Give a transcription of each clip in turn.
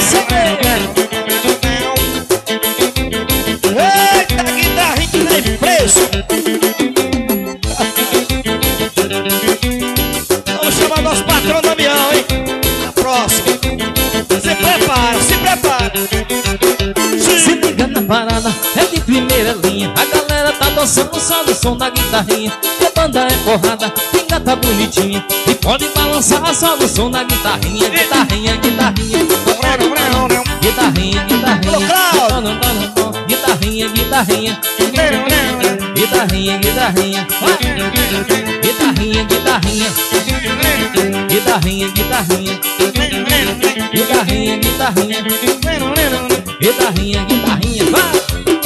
Eita, guitarrinha tem preço. Vamos chamar nosso patrão Damião, hein? A próxima. Se prepara, se prepara. Se liga na parada, é de primeira linha. A galera tá dançando só no som da guitarrinha. A banda é porrada, pinga tá bonitinha. E pode balançar só no som da guitarrinha. Guitarrinha, guitarrinha. Guitarrinha, guitarrinha. Guitarrinha, guitarrinha. Guitarrinha, guitarrinha. Guitarrinha, guitarrinha. Guitarrinha, guitarrinha. Guitarrinha, guitarrinha. Guitarrinha, guitarrinha. Vai!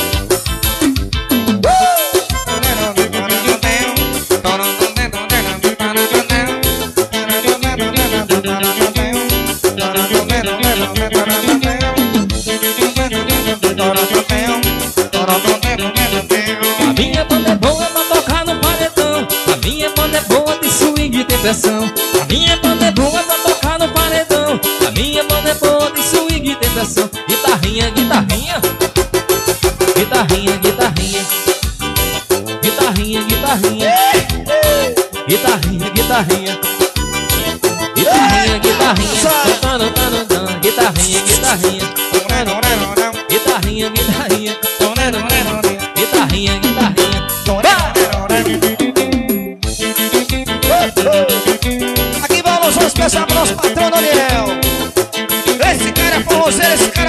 A minha banda é boa pra tocar no paredão. A minha banda é boa de swing e depressão. A minha banda é boa pra tocar no paredão. A minha banda é boa de swing e depressão. Guitarrinha, guitarrinha. Guitarrinha, guitarrinha. Guitarrinha, guitarrinha. Guitarrinha, guitarrinha. Guitarrinha, guitarrinha. Guitarrinha, guitarrinha. Guitarrinha, guitarrinha. Guitarrinha, guitarrinha. Aqui vai um alusão especial pro nosso patrão Daniel. Esse cara é forrozeiro, esse cara